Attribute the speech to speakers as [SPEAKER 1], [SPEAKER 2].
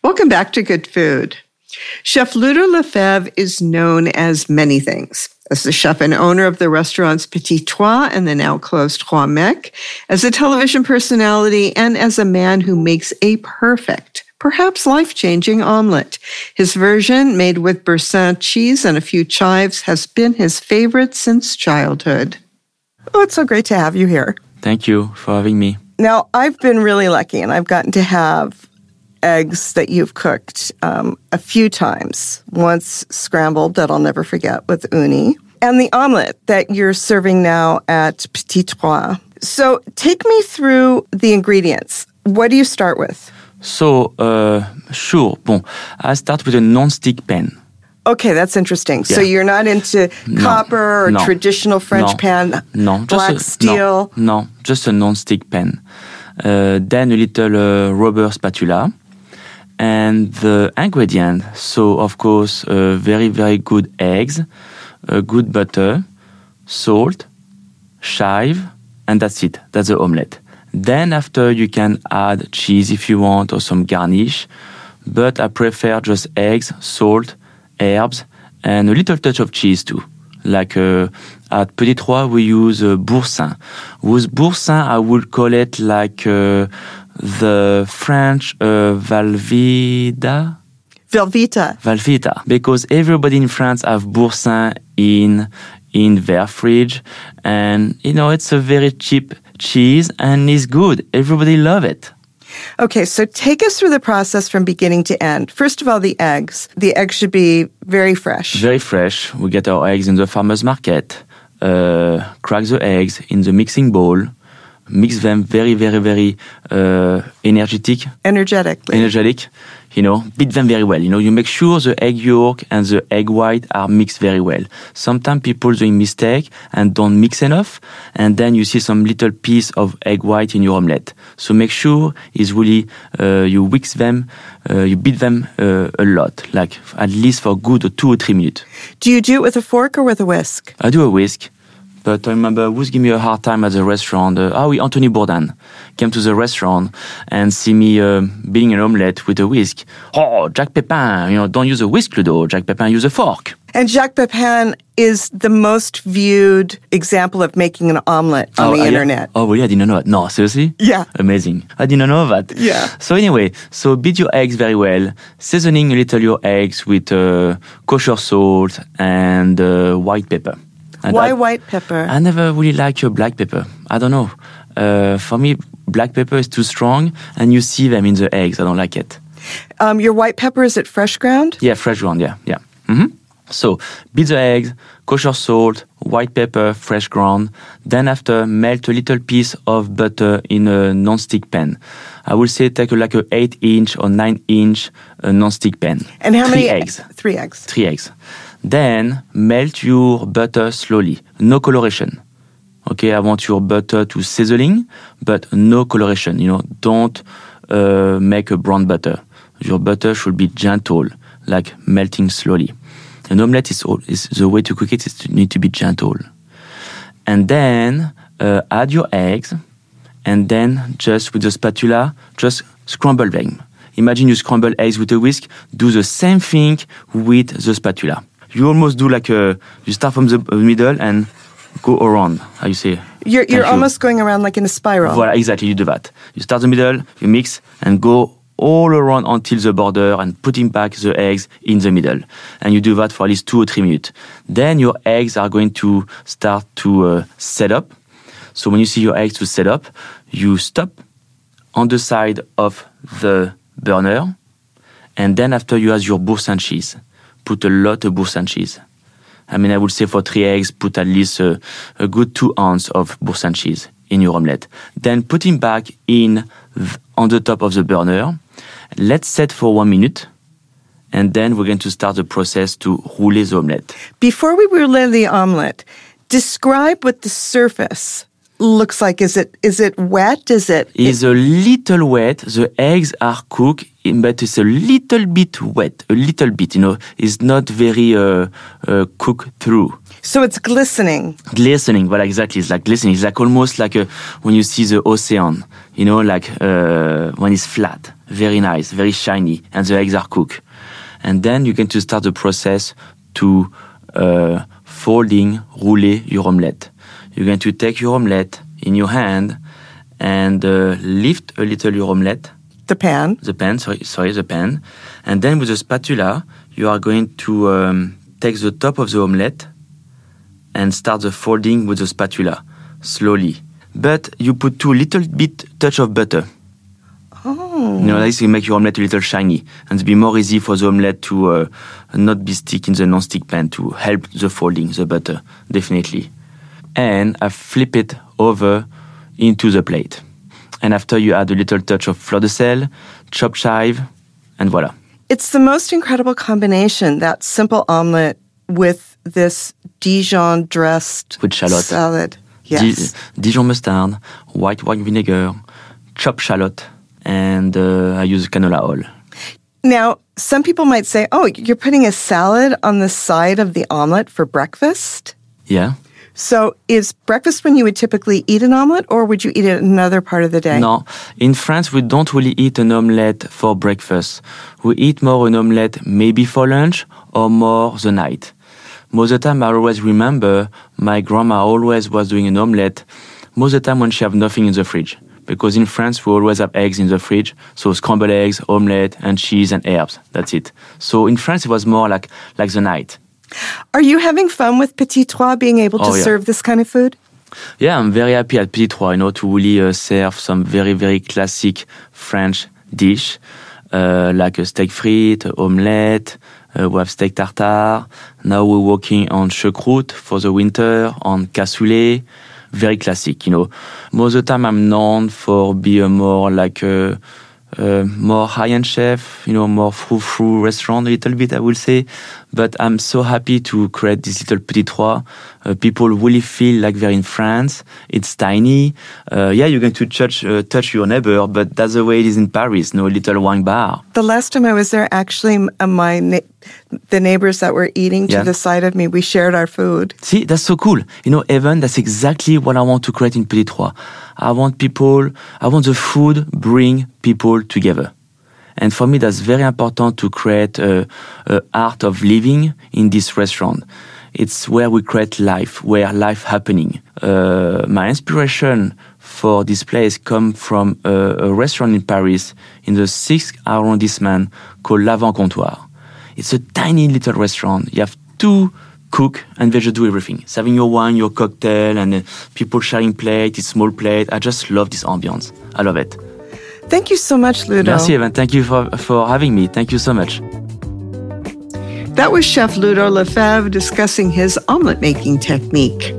[SPEAKER 1] Welcome back to Good Food. Chef Ludo Lefebvre is known as many things. As the chef and owner of the restaurants Petit Trois and the now closed Trois Mecs, as a television personality, and as a man who makes a perfect, perhaps life-changing omelet. His version, made with Boursin cheese and a few chives, has been his favorite since childhood. Oh, it's so great to have you here.
[SPEAKER 2] Thank you for having me.
[SPEAKER 1] Now, I've been really lucky, and I've gotten to have eggs that you've cooked a few times. Once scrambled, that I'll never forget, with uni, and the omelet that you're serving now at Petit Trois. So take me through the ingredients. What do you start with?
[SPEAKER 2] So, sure. Bon, I start with a non-stick pan.
[SPEAKER 1] Okay, that's interesting. Yeah. So you're not into copper or traditional French pan, black steel?
[SPEAKER 2] No, just a non-stick pan. Then a little rubber spatula. And the ingredient, so of course, very, very good eggs, good butter, salt, chive, and that's it. That's the omelette. Then after you can add cheese if you want or some garnish, but I prefer just eggs, salt, herbs, and a little touch of cheese too. Like at Petit Trois we use Boursin. With Boursin I would call it like the French Velveeta. Because everybody in France have Boursin in their fridge, and it's a very cheap cheese and it's good. Everybody love it.
[SPEAKER 1] Okay, so take us through the process from beginning to end. First of all, the eggs. The eggs should be very fresh.
[SPEAKER 2] Very fresh. We get our eggs in the farmer's market. Crack the eggs in the mixing bowl. Mix them very, very, very energetic.
[SPEAKER 1] Energetic.
[SPEAKER 2] Beat them very well. You make sure the egg yolk and the egg white are mixed very well. Sometimes people doing mistake and don't mix enough, and then you see some little piece of egg white in your omelette. So make sure it's really, you whisk them, you beat them a lot, like at least for good 2 or 3 minutes.
[SPEAKER 1] Do you do it with a fork or with a whisk?
[SPEAKER 2] I do a whisk. But I remember who's giving me a hard time at the restaurant. Anthony Bourdain came to the restaurant and see me beating an omelette with a whisk. Oh, Jacques Pepin, don't use a whisk, Ludo. Jacques Pepin use a fork.
[SPEAKER 1] And Jacques Pepin is the most viewed example of making an omelette on the internet.
[SPEAKER 2] Oh, really? I didn't know that. No, seriously?
[SPEAKER 1] Yeah.
[SPEAKER 2] Amazing. I didn't know that.
[SPEAKER 1] Yeah.
[SPEAKER 2] So anyway, beat your eggs very well, seasoning a little your eggs with kosher salt and white pepper. And
[SPEAKER 1] why white pepper?
[SPEAKER 2] I never really like your black pepper. I don't know. For me, black pepper is too strong, and you see them in the eggs. I don't like it.
[SPEAKER 1] Your white pepper, is it fresh ground?
[SPEAKER 2] Yeah, fresh ground, yeah. Mm-hmm. So, beat the eggs, kosher salt, white pepper, fresh ground. Then after, melt a little piece of butter in a non-stick pan. I would say take like a 8-inch or 9-inch non-stick pan.
[SPEAKER 1] And how many
[SPEAKER 2] eggs?
[SPEAKER 1] 3 eggs.
[SPEAKER 2] 3 eggs. Then melt your butter slowly. No coloration. Okay, I want your butter to sizzling, but no coloration. Don't make a brown butter. Your butter should be gentle, like melting slowly. An omelette is the way to cook it is to need to be gentle. And then add your eggs, and then just with the spatula, just scramble them. Imagine you scramble eggs with a whisk. Do the same thing with the spatula. You almost do like you start from the middle and go around. How you say?
[SPEAKER 1] You're almost going around like in a spiral.
[SPEAKER 2] Voilà, exactly. You do that. You start the middle, you mix, and go all around until the border, and putting back the eggs in the middle. And you do that for at least 2 or 3 minutes. Then your eggs are going to start to set up. So when you see your eggs to set up, you stop on the side of the burner, and then after you add your Boursin cheese. Put a lot of Boursin cheese. I would say for 3 eggs, put at least a good 2 ounces of Boursin cheese in your omelette. Then put it back on the top of the burner. Let's set for 1 minute. And then we're going to start the process to rouler the omelette.
[SPEAKER 1] Before we roule the omelette, describe what the surface looks like. Is it wet?
[SPEAKER 2] It's a little wet. The eggs are cooked, but it's a little bit wet. A little bit, It's not very cooked through.
[SPEAKER 1] So it's glistening.
[SPEAKER 2] Glistening, well, exactly. It's like glistening. It's like almost like when you see the ocean, like when it's flat. very nice, very shiny, and the eggs are cooked. And then you're going to start the process to folding, rouler your omelette. You're going to take your omelette in your hand and lift a little your omelette.
[SPEAKER 1] The pan.
[SPEAKER 2] The pan. And then with a spatula, you are going to take the top of the omelette and start the folding with the spatula, slowly. But you put too little bit touch of butter.
[SPEAKER 1] Oh.
[SPEAKER 2] This will make your omelette a little shiny and be more easy for the omelette to not be stick in the non-stick pan to help the folding, the butter, definitely. And I flip it over into the plate. And after you add a little touch of fleur de sel, chopped chive, and voila.
[SPEAKER 1] It's the most incredible combination, that simple omelet with this Dijon dressed
[SPEAKER 2] with shallot.
[SPEAKER 1] Salad. Yes.
[SPEAKER 2] Dijon mustard, white wine vinegar, chopped shallot, and I use canola oil.
[SPEAKER 1] Now, some people might say, oh, you're putting a salad on the side of the omelet for breakfast?
[SPEAKER 2] Yeah.
[SPEAKER 1] So is breakfast when you would typically eat an omelet, or would you eat it another part of the day?
[SPEAKER 2] No. In France, we don't really eat an omelette for breakfast. We eat more an omelette maybe for lunch or more the night. Most of the time, I always remember my grandma always was doing an omelette most of the time when she have nothing in the fridge. Because in France, we always have eggs in the fridge. So scrambled eggs, omelette, and cheese and herbs. That's it. So in France, it was more like the night.
[SPEAKER 1] Are you having fun with Petit Trois, being able to serve this kind of food?
[SPEAKER 2] Yeah, I'm very happy at Petit Trois, to really serve some very, very classic French dish, like a steak frite, omelette, we have steak tartare. Now we're working on choucroute for the winter, on cassoulet. Very classic, Most of the time I'm known for being more like a more high-end chef, more frou-frou restaurant a little bit, I will say. But I'm so happy to create this little Petit Trois. People really feel like they're in France. It's tiny. You're going to touch your neighbor, but that's the way it is in Paris, a little wine bar.
[SPEAKER 1] The last time I was there, actually, the neighbors that were eating to the side of me, we shared our food.
[SPEAKER 2] See, that's so cool. Evan, that's exactly what I want to create in Petit Trois. I want the food bring people together. And for me, that's very important to create a art of living in this restaurant. It's where we create life, where life happening. My inspiration for this place come from a restaurant in Paris in the 6th arrondissement called L'Avant Comptoir. It's a tiny little restaurant. You have two cook and they just do everything. Serving your wine, your cocktail, and people sharing plate, it's small plate. I just love this ambience. I love it.
[SPEAKER 1] Thank you so much, Ludo.
[SPEAKER 2] Merci, Evan. Thank you for having me. Thank you so much.
[SPEAKER 1] That was Chef Ludo Lefebvre discussing his omelet making technique.